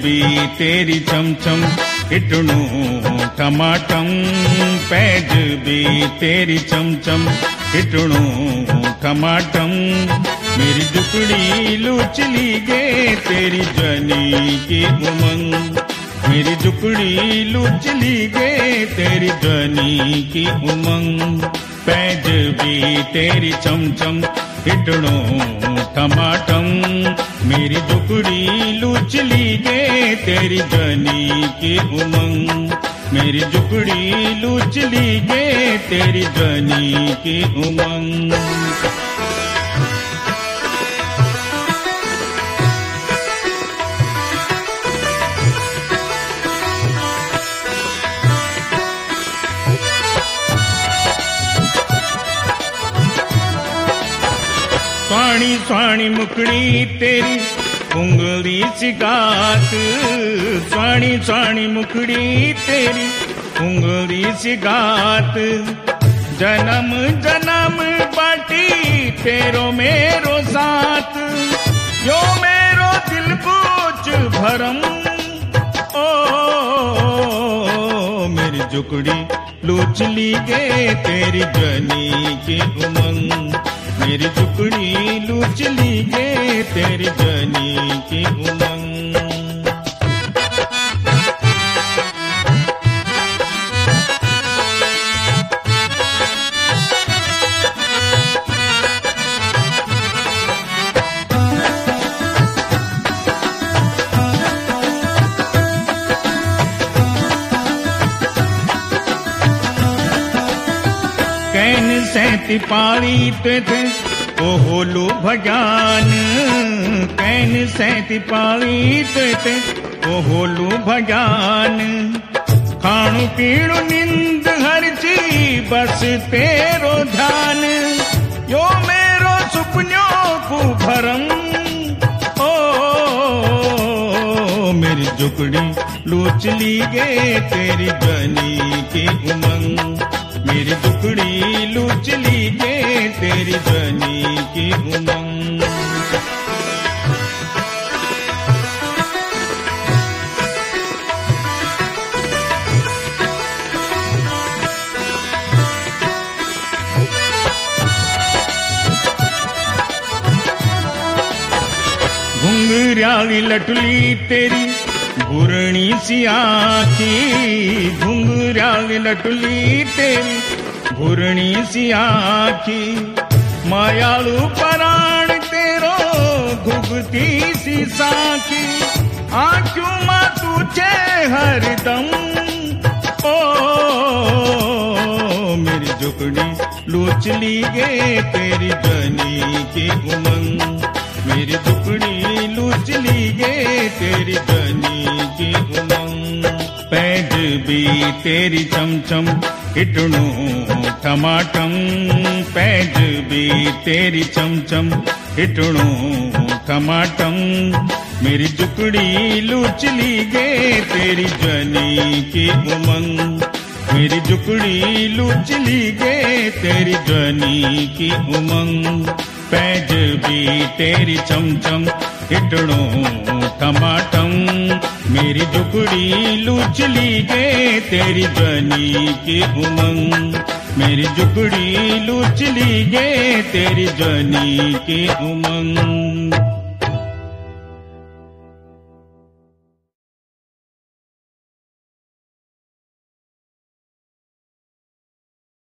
भी तेरी चमचम इटणू टमाटम पैज भी तेरी चमचम इटणू टमाटम मेरी दुकड़ी लूचली गे तेरी जनी की उमंग मेरी दुकड़ी लूचली गे तेरी जनी की उमंग पैज भी तेरी चमचम इटणू टमाटम मेरी दुकड़ी लूचली गे तेरी जनी की उमंग मेरी दुकड़ी लूचली गे तेरी जनी की उमंग। स्वाणी स्वाणी मुकड़ी तेरी उंगली सी गात स्वाणी स्वाणी मुकड़ी तेरी उंगली सी गात जन्म जन्म बाटी तेरो मेरो साथ यो मेरो दिल पूछ भरम ओ मेरी जुकड़ी लूचली गे तेरी जनी की उमंग मेरी टुकड़ी लूचली गे तेरी जनी की उमंग। कैन सैती पाली थे ओ होलू भजान कैन सैती पाली थे ओ होलू भजान खाणु पीणु निंद हर ची बस तेरो ध्यान यो मेरो सुपन्यों को भरम ओ मेरी जुकड़ी लूचली गे तेरी जनी की उमंग मेरी दुकड़ी लूचली गे तेरी जनी की उमंग। घुंघराली लटली तेरी घुरणी सी आखी घुंघराली लटली तेरी घुरणी सी आखी मायालू पराण तेरो घुगती सी साखी आँखों मा तुझे हरदम ओ मेरी जुकड़ी लूचली गे तेरी जनी की उमंग मेरी दुकड़ी लूचली गे तेरी जनी की उमंग पैज भी तेरी चमचम इटणू टमाटम पैज भी तेरी चमचम इटणू टमाटम मेरी दुकड़ी लूचली गे तेरी जनी की उमंग मेरी दुकड़ी लूचली गे तेरी जनी की उमंग पैज भी तेरी चमचम इटणू टमाटम मेरी दुकड़ी लूचली गे तेरी जनी की उमंग मेरी दुकड़ी लूचली गे तेरी जनी की उमंग।